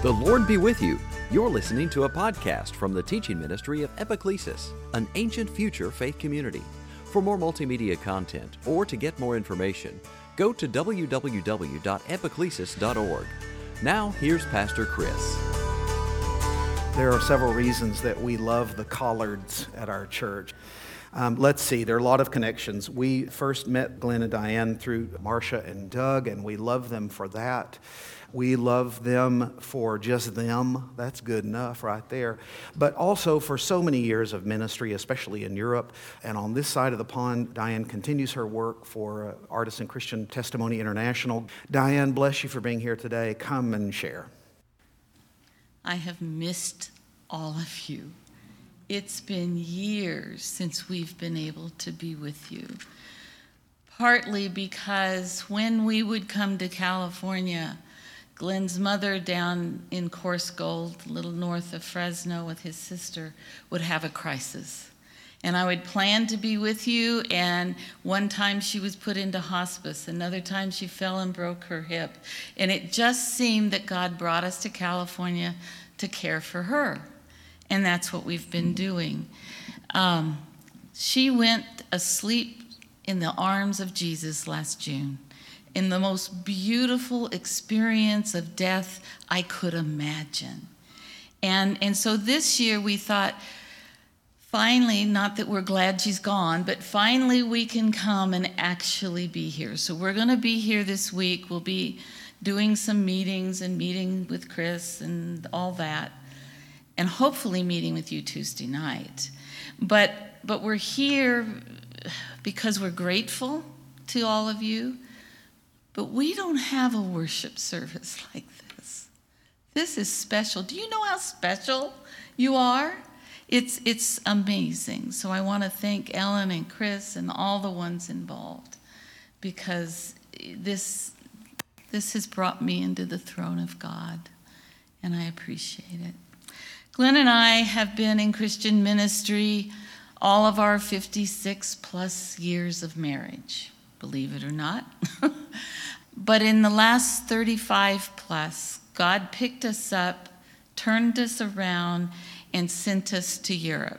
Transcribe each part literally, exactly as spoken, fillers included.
The Lord be with you. You're listening to a podcast from the teaching ministry of Epiclesis, an ancient future faith community. For more multimedia content or to get more information, go to w w w dot epiclesis dot org. Now, here's Pastor Chris. There are several reasons that we love the Collards at our church. Um, let's see, there are a lot of connections. We first met Glenn and Diane through Marcia and Doug, and we love them for that. We love them for just them. That's good enough right there. But also for so many years of ministry, especially in Europe. And on this side of the pond, Diane continues her work for uh, Artists in Christian Testimony International. Diane, bless you for being here today. Come and share. I have missed all of you. It's been years since we've been able to be with you. Partly because when we would come to California, Glenn's mother down in Coarse Gold, a little north of Fresno with his sister, would have a crisis. And I would plan to be with you, and one time she was put into hospice, another time she fell and broke her hip. And it just seemed that God brought us to California to care for her. And that's what we've been doing. Um, she went asleep in the arms of Jesus last June, in the most beautiful experience of death I could imagine. And, and so this year we thought, finally, not that we're glad she's gone, but finally we can come and actually be here. So we're going to be here this week. We'll be doing some meetings and meeting with Chris and all that, and hopefully meeting with you Tuesday night. But, but we're here because we're grateful to all of you. But we don't have a worship service like this. This is special. Do you know how special you are? It's it's amazing. So I want to thank Ellen and Chris and all the ones involved, because this this has brought me into the throne of God, and I appreciate it. Glenn and I have been in Christian ministry all of our fifty-six plus years of marriage, believe it or not. But in the last thirty-five plus, God picked us up, turned us around, and sent us to Europe.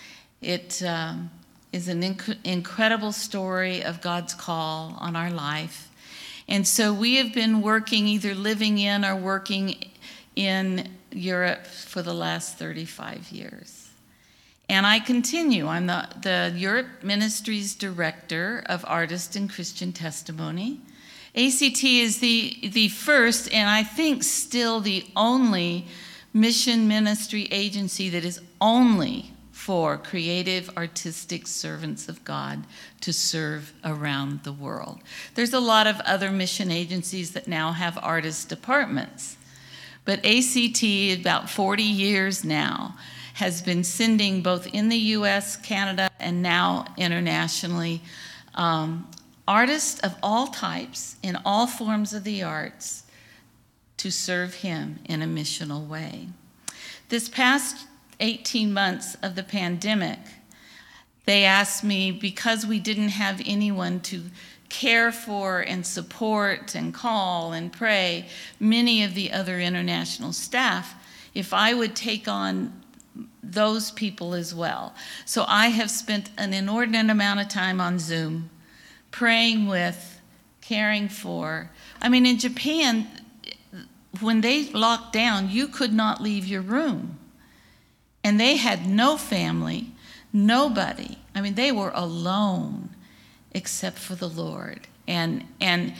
It um, is an inc- incredible story of God's call on our life. And so we have been working, either living in or working in Europe for the last thirty-five years. And I continue. I'm the, the Europe Ministries Director of Artists in Christian Testimony. A C T is the, the first, and I think still the only, mission ministry agency that is only for creative, artistic servants of God to serve around the world. There's a lot of other mission agencies that now have artist departments. But A C T, about forty years now, has been sending both in the U S, Canada, and now internationally, um, artists of all types, in all forms of the arts, to serve him in a missional way. This past eighteen months of the pandemic, they asked me, because we didn't have anyone to care for and support and call and pray many of the other international staff, if I would take on those people as well. So I have spent an inordinate amount of time on Zoom, praying with, caring for. I mean, in Japan, when they locked down, you could not leave your room. And they had no family, nobody. I mean, they were alone except for the Lord. And and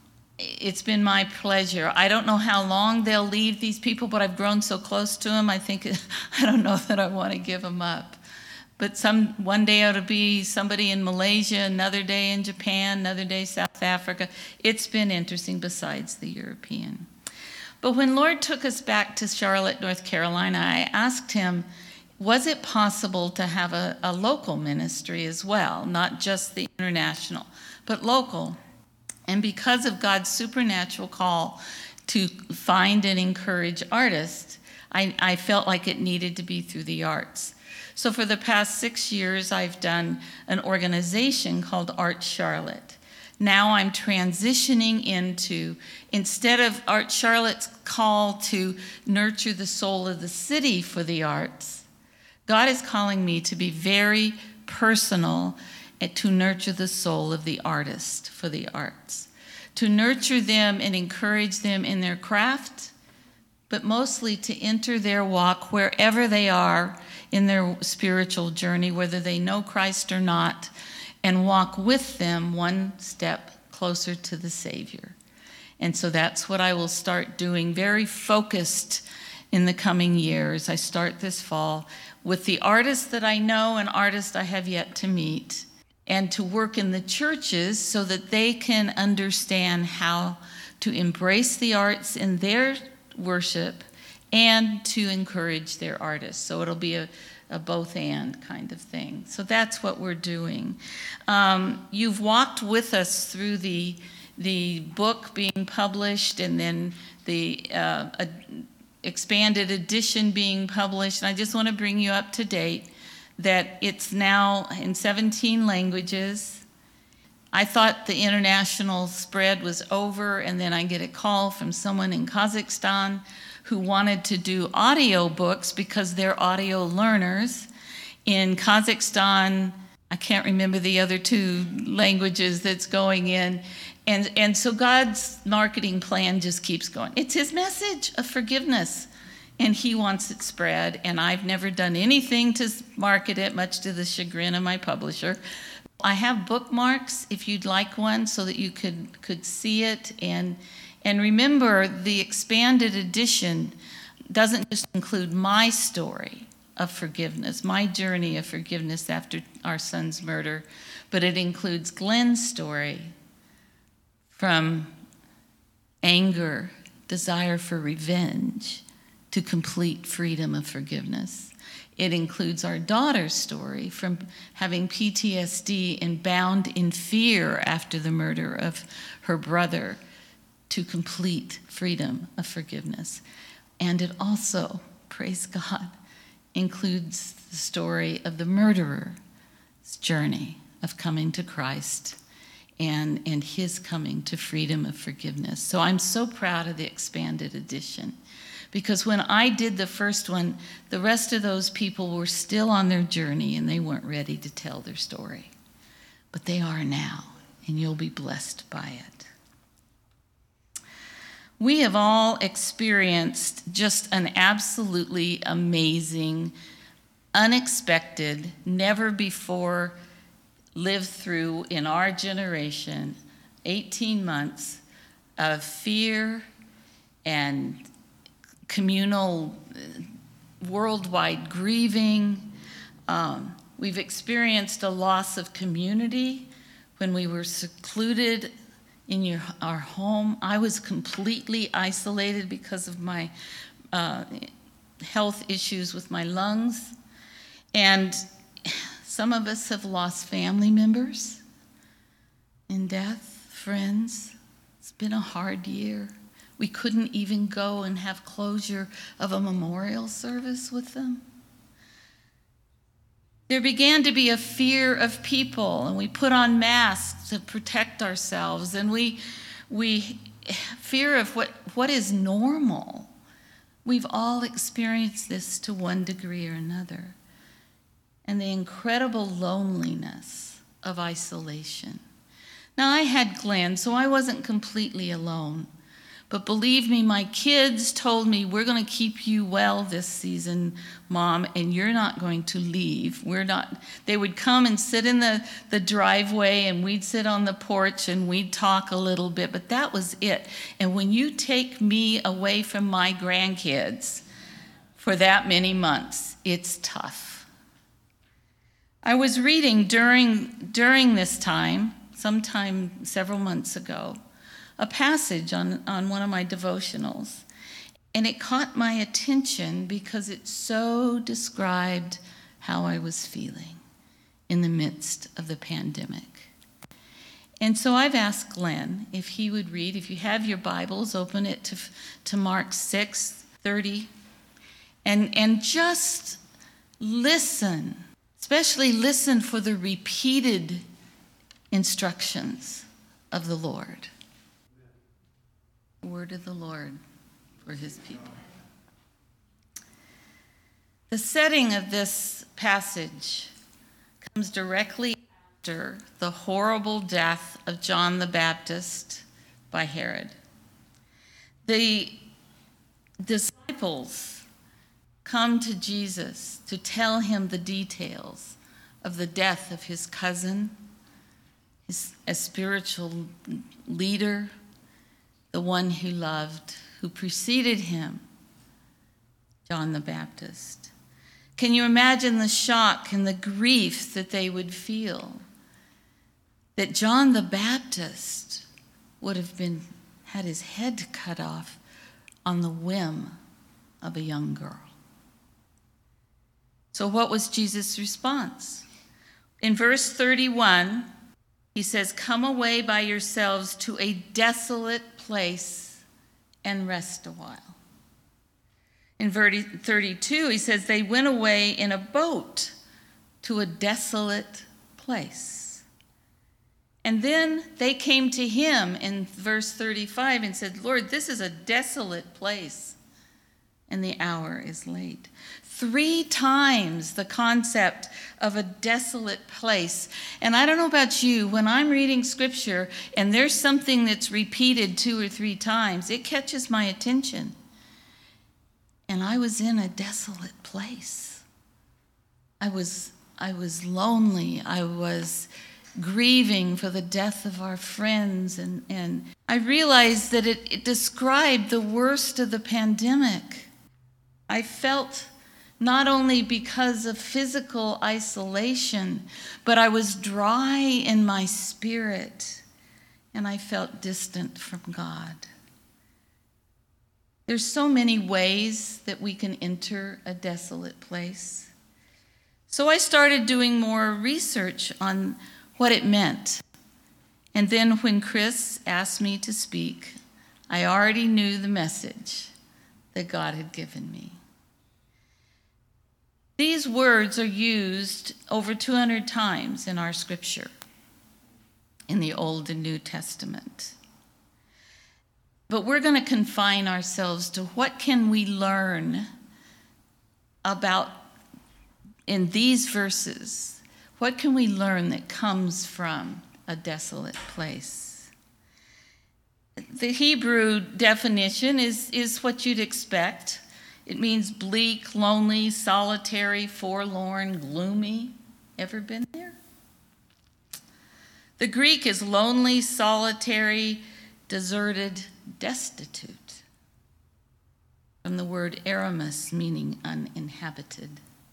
it's been my pleasure. I don't know how long they'll leave these people, but I've grown so close to them, I think, I don't know that I want to give them up. But some one day it'll be somebody in Malaysia, another day in Japan, another day South Africa. It's been interesting besides the European. But when Lord took us back to Charlotte, North Carolina, I asked him, was it possible to have a, a local ministry as well, not just the international, but local? And because of God's supernatural call to find and encourage artists, I, I felt like it needed to be through the arts. So for the past six years, I've done an organization called Art Charlotte Now I'm transitioning into, instead of Art Charlotte's call to nurture the soul of the city for the arts, God is calling me to be very personal and to nurture the soul of the artist for the arts, to nurture them and encourage them in their craft, but mostly to enter their walk wherever they are in their spiritual journey, whether they know Christ or not, and walk with them one step closer to the Savior. And so that's what I will start doing, very focused in the coming years. I start this fall with the artists that I know and artists I have yet to meet, and to work in the churches so that they can understand how to embrace the arts in their worship and to encourage their artists. So it'll be a a both and kind of thing. So that's what we're doing. Um, you've walked with us through the the book being published and then the uh, a, expanded edition being published. And I just want to bring you up to date that it's now in seventeen languages. I thought the international spread was over, and then I get a call from someone in Kazakhstan who wanted to do audio books because they're audio learners. In Kazakhstan, I can't remember the other two languages that's going in. And, and so God's marketing plan just keeps going. It's his message of forgiveness, and he wants it spread. And I've never done anything to market it, much to the chagrin of my publisher. I have bookmarks if you'd like one so that you could, could see it. And And remember, the expanded edition doesn't just include my story of forgiveness, my journey of forgiveness after our son's murder, but it includes Glenn's story from anger, desire for revenge, to complete freedom of forgiveness. It includes our daughter's story from having P T S D and bound in fear after the murder of her brother, to complete freedom of forgiveness. And it also, praise God, includes the story of the murderer's journey of coming to Christ and, and his coming to freedom of forgiveness. So I'm so proud of the expanded edition, because when I did the first one, the rest of those people were still on their journey and they weren't ready to tell their story. But they are now, and you'll be blessed by it. We have all experienced just an absolutely amazing, unexpected, never before lived through in our generation, eighteen months of fear and communal, worldwide grieving. Um, we've experienced a loss of community when we were secluded in your, our home. I was completely isolated because of my uh, health issues with my lungs. And some of us have lost family members in death, friends. It's been a hard year. We couldn't even go and have closure of a memorial service with them. There began to be a fear of people, and we put on masks to protect ourselves, and we we fear of what, what is normal. We've all experienced this to one degree or another. And the incredible loneliness of isolation. Now, I had Glenn, so I wasn't completely alone. But believe me, my kids told me, we're going to keep you well this season, Mom, and you're not going to leave. We're not. They would come and sit in the, the driveway, and we'd sit on the porch, and we'd talk a little bit, but that was it. And when you take me away from my grandkids for that many months, it's tough. I was reading during, during this time, sometime several months ago, a passage on, on one of my devotionals, and it caught my attention because it so described how I was feeling in the midst of the pandemic. And so I've asked Glenn if he would read. If you have your Bibles, open it to, to Mark six thirty, and, and just listen, especially listen for the repeated instructions of the Lord. The word of the Lord for his people. The setting of this passage comes directly after the horrible death of John the Baptist by Herod. The disciples come to Jesus to tell him the details of the death of his cousin, his, a spiritual leader, the one he loved, who preceded him, John the Baptist. Can you imagine the shock and the grief that they would feel that John the Baptist would have been had his head cut off on the whim of a young girl? So what was Jesus' response? In verse thirty-one, he says, "Come away by yourselves to a desolate place and rest a while." In verse thirty-two, he says, they went away in a boat to a desolate place. And then they came to him in verse thirty-five and said, "Lord, this is a desolate place, and the hour is late." Three times the concept of a desolate place. And I don't know about you, when I'm reading scripture and there's something that's repeated two or three times, it catches my attention. And I was in a desolate place. I was, I was lonely. I was grieving for the death of our friends. And, and I realized that it, it described the worst of the pandemic. I felt not only because of physical isolation, but I was dry in my spirit, and I felt distant from God. There's so many ways that we can enter a desolate place. So I started doing more research on what it meant. And then when Chris asked me to speak, I already knew the message that God had given me. These words are used over two hundred times in our scripture, in the Old and New Testament. But we're going to confine ourselves to what can we learn about, in these verses, what can we learn that comes from a desolate place? The Hebrew definition is, is what you'd expect. It means bleak, lonely, solitary, forlorn, gloomy. Ever been there? The Greek is lonely, solitary, deserted, destitute. From the word eremos, meaning uninhabited.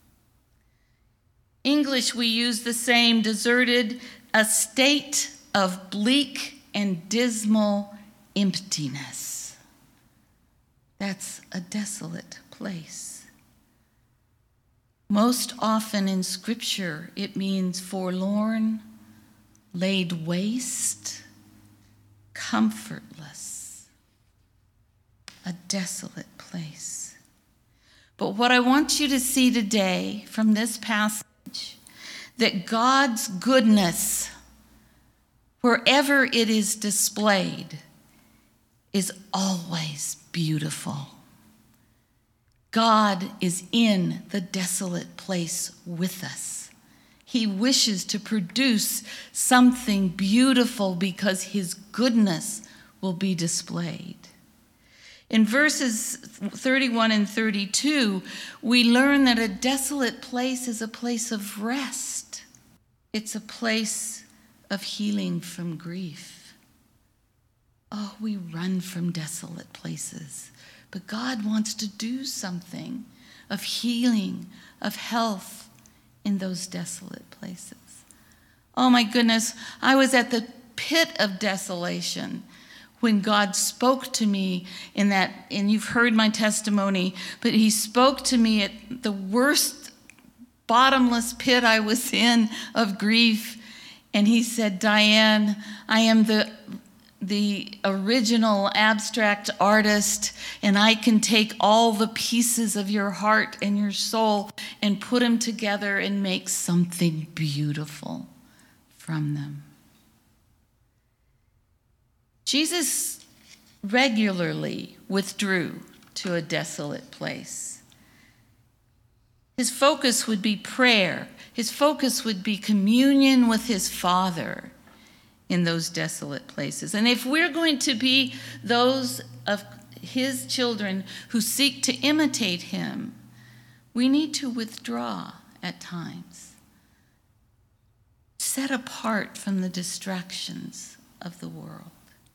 English, we use the same, deserted, a state of bleak and dismal emptiness. That's a desolate place. Most often in Scripture, it means forlorn, laid waste, comfortless, a desolate place. But what I want you to see today from this passage, that God's goodness, wherever it is displayed, is always beautiful. God is in the desolate place with us. He wishes to produce something beautiful because his goodness will be displayed. In verses thirty-one and thirty-two, we learn that a desolate place is a place of rest. It's a place of healing from grief. Oh, we run from desolate places, but God wants to do something of healing, of health in those desolate places. Oh my goodness, I was at the pit of desolation when God spoke to me in that, and you've heard my testimony, but he spoke to me at the worst bottomless pit I was in of grief. And he said, "Diane, I am the the original abstract artist, and I can take all the pieces of your heart and your soul and put them together and make something beautiful from them." Jesus regularly withdrew to a desolate place. His focus would be prayer. His focus would be communion with his Father in those desolate places. And if we're going to be those of his children who seek to imitate him, we need to withdraw at times, set apart from the distractions of the world.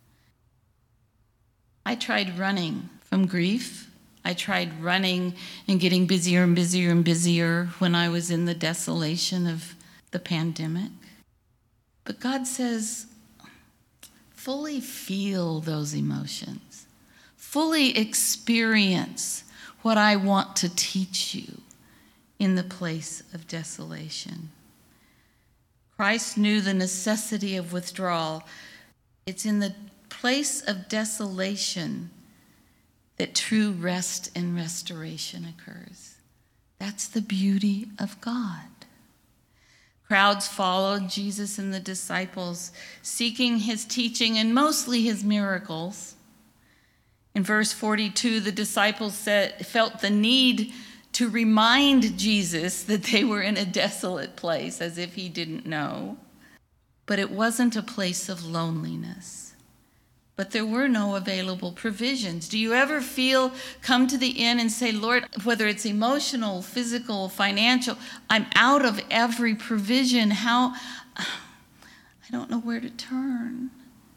I tried running from grief. I tried running and getting busier and busier and busier when I was in the desolation of the pandemic. But God says, fully feel those emotions. Fully experience what I want to teach you in the place of desolation. Christ knew the necessity of withdrawal. It's in the place of desolation that true rest and restoration occurs. That's the beauty of God. Crowds followed Jesus and the disciples, seeking his teaching and mostly his miracles. In verse forty-two, the disciples said, felt the need to remind Jesus that they were in a desolate place, as if he didn't know. But it wasn't a place of loneliness. But there were no available provisions. Do you ever feel, come to the inn and say, Lord, whether it's emotional, physical, financial, I'm out of every provision. How, I don't know where to turn.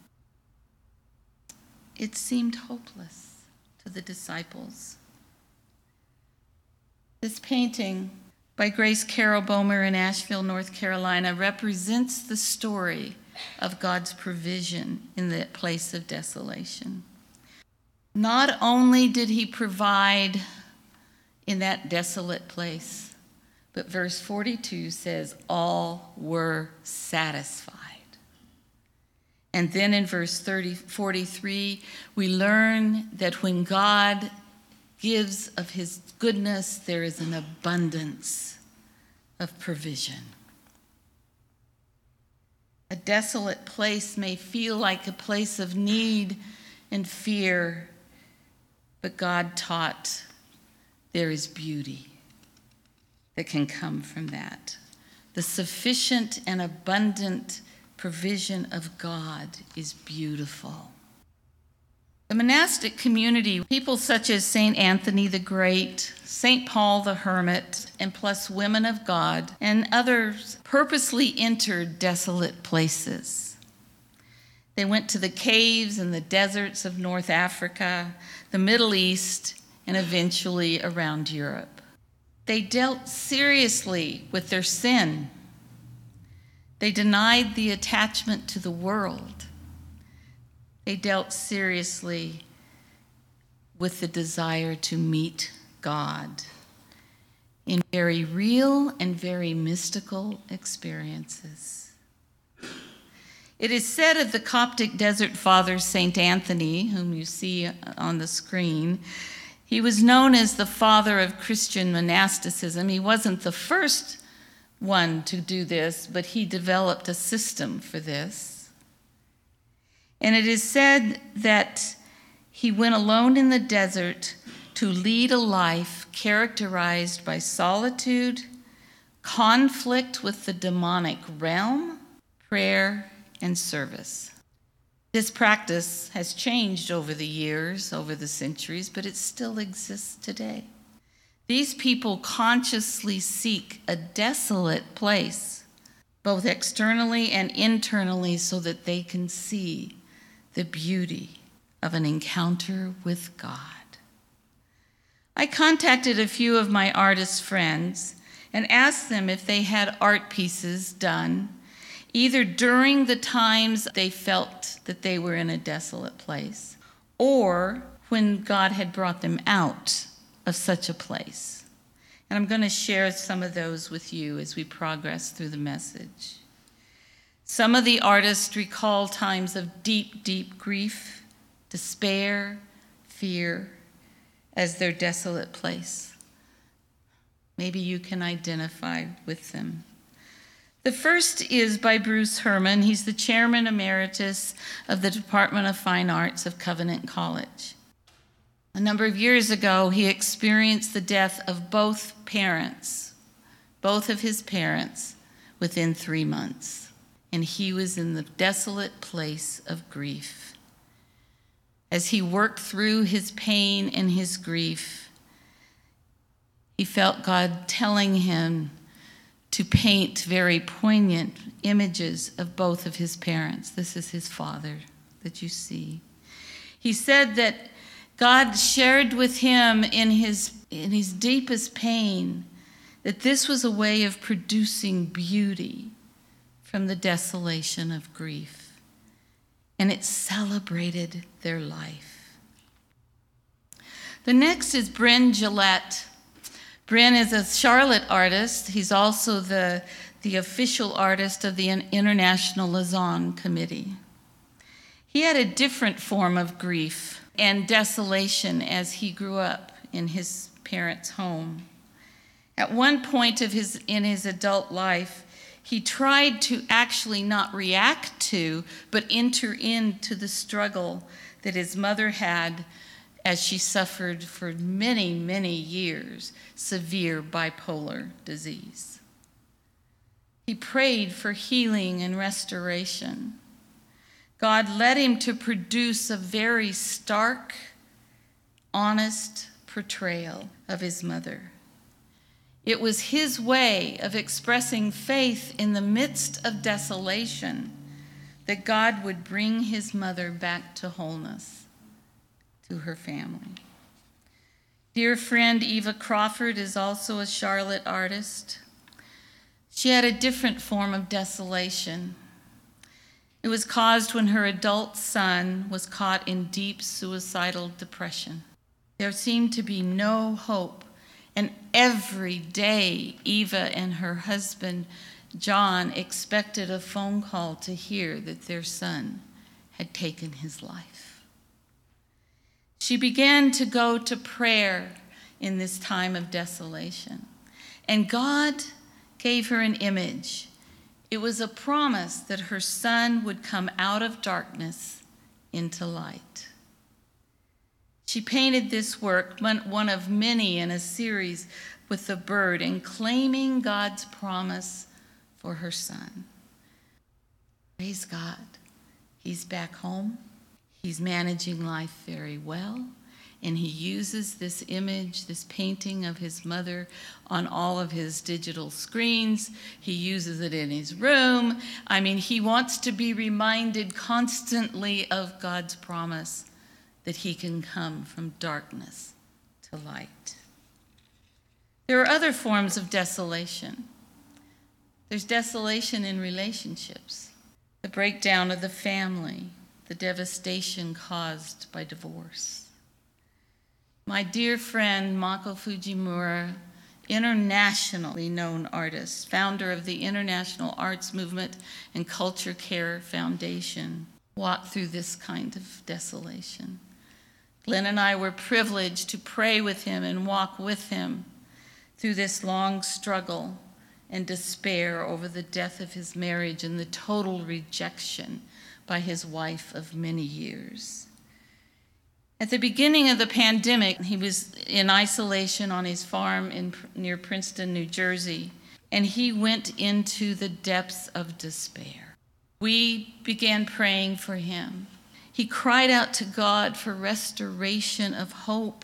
It seemed hopeless to the disciples. This painting by Grace Carol Bomer in Asheville, North Carolina, represents the story of God's provision in the place of desolation. Not only did he provide in that desolate place, but verse forty-two says, all were satisfied. And then in verse thirty, forty-three, we learn that when God gives of his goodness, there is an abundance of provision. A desolate place may feel like a place of need and fear, but God taught there is beauty that can come from that. The sufficient and abundant provision of God is beautiful. The monastic community, people such as Saint Anthony the Great, Saint Paul the Hermit, and plus women of God and others purposely entered desolate places. They went to the caves and the deserts of North Africa, the Middle East, and eventually around Europe. They dealt seriously with their sin. They denied the attachment to the world. They dealt seriously with the desire to meet God in very real and very mystical experiences. It is said of the Coptic desert father, Saint Anthony, whom you see on the screen, he was known as the father of Christian monasticism. He wasn't the first one to do this, but he developed a system for this. And it is said that he went alone in the desert to lead a life characterized by solitude, conflict with the demonic realm, prayer, and service. This practice has changed over the years, over the centuries, but it still exists today. These people consciously seek a desolate place, both externally and internally, so that they can see the beauty of an encounter with God. I contacted a few of my artist friends and asked them if they had art pieces done, either during the times they felt that they were in a desolate place, or when God had brought them out of such a place. And I'm going to share some of those with you as we progress through the message. Some of the artists recall times of deep, deep grief, despair, fear as their desolate place. Maybe you can identify with them. The first is by Bruce Herman. He's the chairman emeritus of the Department of Fine Arts of Covenant College. A number of years ago, he experienced the death of both parents, both of his parents, within three months. And he was in the desolate place of grief. As he worked through his pain and his grief, he felt God telling him to paint very poignant images of both of his parents. This is his father that you see. He said that God shared with him in his, in his deepest pain that this was a way of producing beauty from the desolation of grief. And it celebrated their life. The next is Bryn Gillette. Bryn is a Charlotte artist. He's also the, the official artist of the International Lausanne Committee. He had a different form of grief and desolation as he grew up in his parents' home. At one point of his, in his adult life, he tried to actually not react to, but enter into the struggle that his mother had as she suffered for many, many years severe bipolar disease. He prayed for healing and restoration. God led him to produce a very stark, honest portrayal of his mother. It was his way of expressing faith in the midst of desolation that God would bring his mother back to wholeness, to her family. Dear friend Eva Crawford is also a Charlotte artist. She had a different form of desolation. It was caused when her adult son was caught in deep suicidal depression. There seemed to be no hope, and every day Eva and her husband John expected a phone call to hear that their son had taken his life. She began to go to prayer in this time of desolation, and God gave her an image. It was a promise that her son would come out of darkness into light. She painted this work, one of many in a series, with the bird and claiming God's promise for her son. Praise God. He's back home. He's managing life very well. And he uses this image, this painting of his mother on all of his digital screens. He uses it in his room. I mean, he wants to be reminded constantly of God's promise that he can come from darkness to light. There are other forms of desolation. There's desolation in relationships, the breakdown of the family, the devastation caused by divorce. My dear friend Mako Fujimura, internationally known artist, founder of the International Arts Movement and Culture Care Foundation, walked through this kind of desolation. Glenn and I were privileged to pray with him and walk with him through this long struggle and despair over the death of his marriage and the total rejection by his wife of many years. At the beginning of the pandemic, he was in isolation on his farm in, near Princeton, New Jersey, and he went into the depths of despair. We began praying for him. He cried out to God for restoration of hope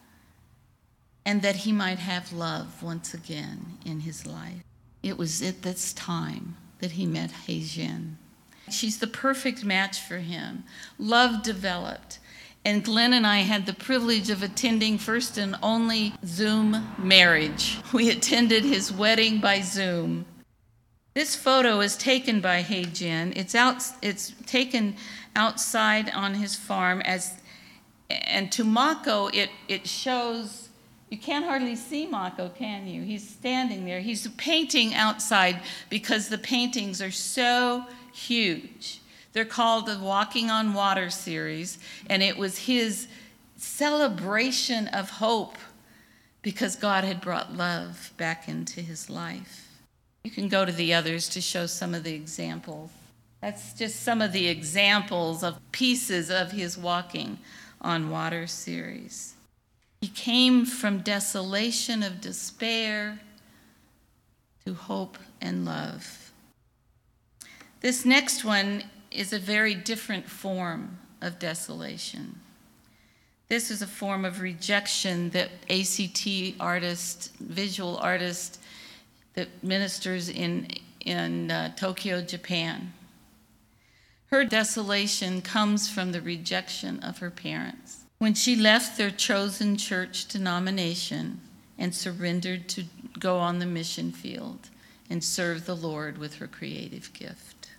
and that he might have love once again in his life. It was at this time that he met Hei Jian. She's the perfect match for him. Love developed. And Glenn and I had the privilege of attending first and only Zoom marriage. We attended his wedding by Zoom. This photo is taken by Hei Jian. It's out, it's taken outside on his farm as, and to Mako, it, it shows, you can't hardly see Mako, can you? He's standing there. He's painting outside because the paintings are so huge. They're called the Walking on Water series, and it was his celebration of hope because God had brought love back into his life. You can go to the others to show some of the examples. That's just some of the examples of pieces of his Walking on Water series. He came from desolation of despair to hope and love. This next one is a very different form of desolation. This is a form of rejection that A C T artist, visual artist that ministers in, in uh, Tokyo, Japan. Her desolation comes from the rejection of her parents. When she left their chosen church denomination and surrendered to go on the mission field and serve the Lord with her creative gift.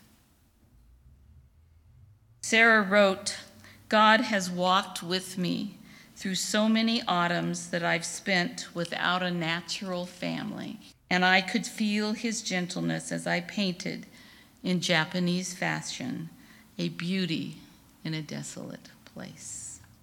Sarah wrote, "God has walked with me through so many autumns that I've spent without a natural family, and I could feel his gentleness as I painted in Japanese fashion, a beauty in a desolate place."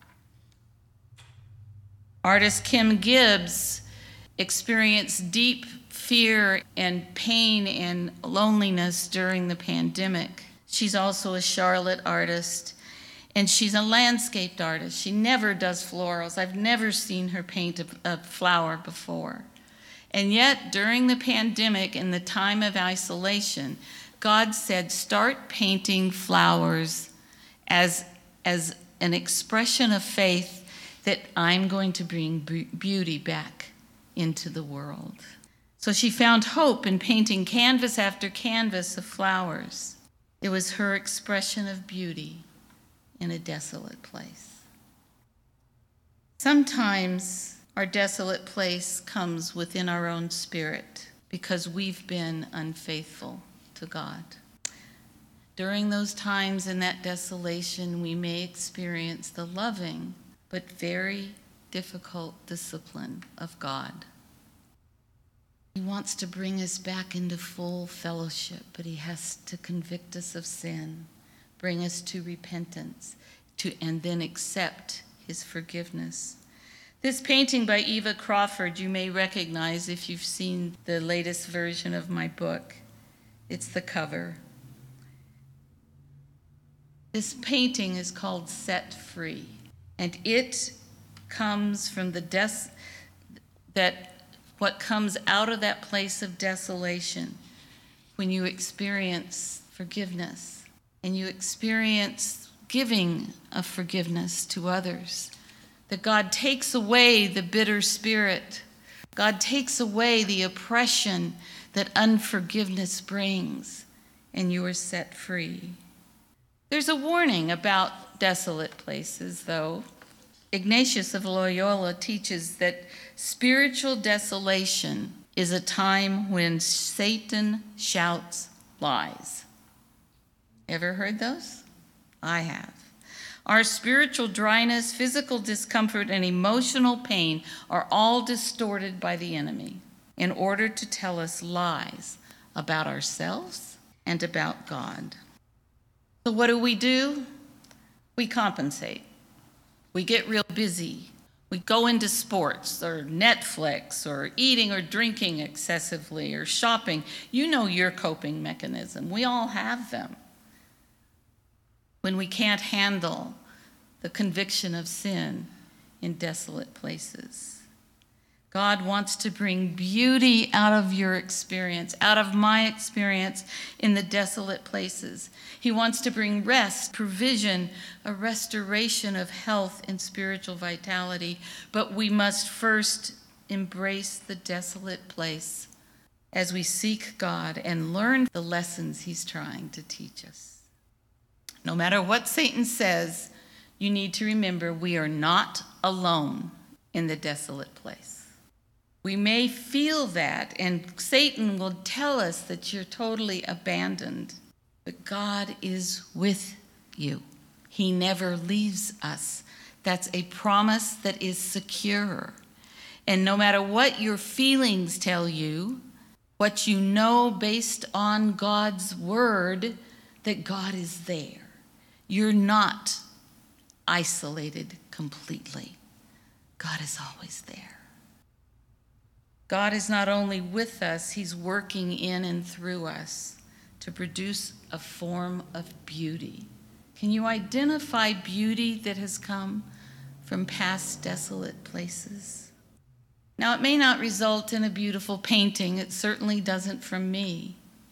Artist Kim Gibbs experienced deep fear and pain and loneliness during the pandemic. She's also a Charlotte artist, and she's a landscaped artist. She never does florals. I've never seen her paint a, a flower before. And yet, during the pandemic, in the time of isolation, God said, start painting flowers as, as an expression of faith that I'm going to bring beauty back into the world. So she found hope in painting canvas after canvas of flowers. It was her expression of beauty in a desolate place. Sometimes our desolate place comes within our own spirit because we've been unfaithful to God. During those times in that desolation, we may experience the loving but very difficult discipline of God. He wants to bring us back into full fellowship, but he has to convict us of sin, bring us to repentance, to, and then accept his forgiveness. This painting by Eva Crawford you may recognize if you've seen the latest version of my book. It's the cover. This painting is called Set Free. And it comes from the des- that what comes out of that place of desolation when you experience forgiveness and you experience giving of forgiveness to others. That God takes away the bitter spirit. God takes away the oppression that unforgiveness brings, and you are set free. There's a warning about desolate places, though. Ignatius of Loyola teaches that spiritual desolation is a time when Satan shouts lies. Ever heard those? I have. Our spiritual dryness, physical discomfort, and emotional pain are all distorted by the enemy in order to tell us lies about ourselves and about God. So what do we do? We compensate. We get real busy. We go into sports or Netflix or eating or drinking excessively or shopping. You know your coping mechanism. We all have them. When we can't handle the conviction of sin in desolate places. God wants to bring beauty out of your experience, out of my experience in the desolate places. He wants to bring rest, provision, a restoration of health and spiritual vitality. But we must first embrace the desolate place as we seek God and learn the lessons he's trying to teach us. No matter what Satan says, you need to remember we are not alone in the desolate place. We may feel that, and Satan will tell us that you're totally abandoned, but God is with you. He never leaves us. That's a promise that is secure. And no matter what your feelings tell you, what you know based on God's word, that God is there. You're not isolated completely. God is always there. God is not only with us, he's working in and through us to produce a form of beauty. Can you identify beauty that has come from past desolate places? Now, it may not result in a beautiful painting. It certainly doesn't from me.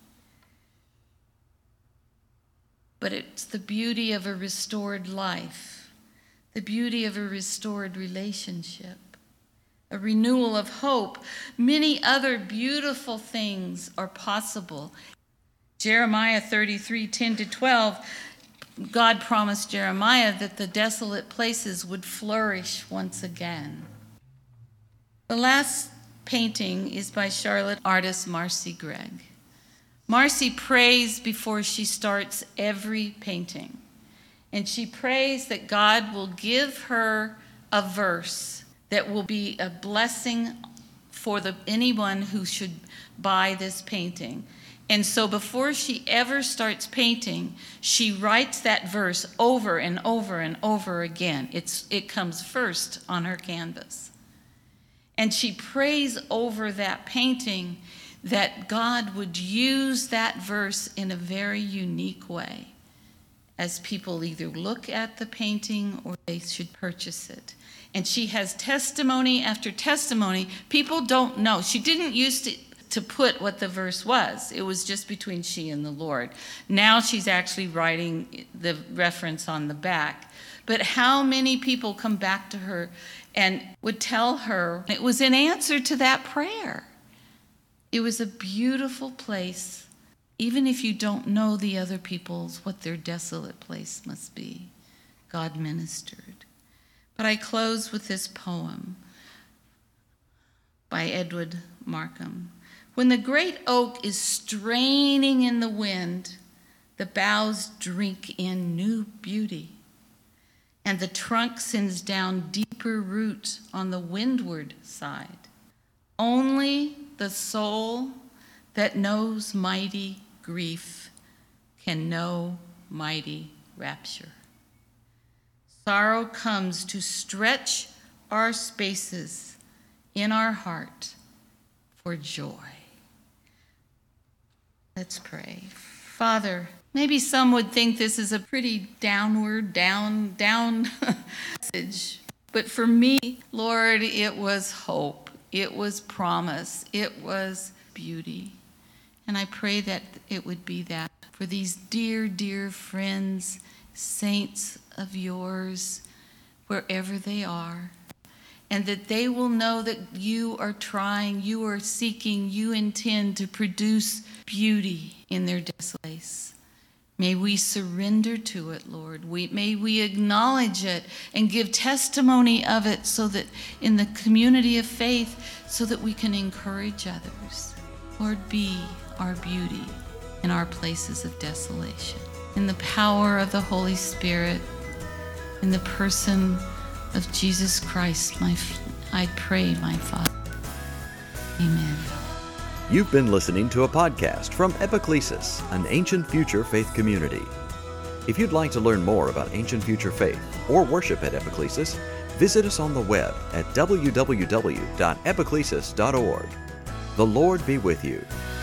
But it's the beauty of a restored life, the beauty of a restored relationship, a renewal of hope. Many other beautiful things are possible. Jeremiah thirty-three, ten to twelve, God promised Jeremiah that the desolate places would flourish once again. The last painting is by Charlotte artist Marcy Gregg. Marcy prays before she starts every painting, and she prays that God will give her a verse that will be a blessing for the, anyone who should buy this painting. And so before she ever starts painting, she writes that verse over and over and over again. It's, it comes first on her canvas. And she prays over that painting that God would use that verse in a very unique way as people either look at the painting or they should purchase it. And she has testimony after testimony. People don't know. She didn't used to, to put what the verse was. It was just between she and the Lord. Now she's actually writing the reference on the back. But how many people come back to her and would tell her it was in answer to that prayer? It was a beautiful place, even if you don't know the other people's, what their desolate place must be. God ministered. But I close with this poem by Edward Markham. When the great oak is straining in the wind, the boughs drink in new beauty, and the trunk sends down deeper roots on the windward side. Only the soul that knows mighty grief can know mighty rapture. Sorrow comes to stretch our spaces in our heart for joy. Let's pray. Father, maybe some would think this is a pretty downward, down, down message. But for me, Lord, it was hope. It was promise. It was beauty. And I pray that it would be that for these dear, dear friends, saints of yours, wherever they are, and that they will know that you are trying, you are seeking, you intend to produce beauty in their desolate place. May we surrender to it, Lord. We, may we acknowledge it and give testimony of it so that in the community of faith, so that we can encourage others. Lord, be our beauty in our places of desolation. In the power of the Holy Spirit, in the person of Jesus Christ, my, I pray, my Father. Amen. You've been listening to a podcast from Epiclesis, an Ancient Future Faith community. If you'd like to learn more about Ancient Future Faith or worship at Epiclesis, visit us on the web at w w w dot epiclesis dot org. The Lord be with you.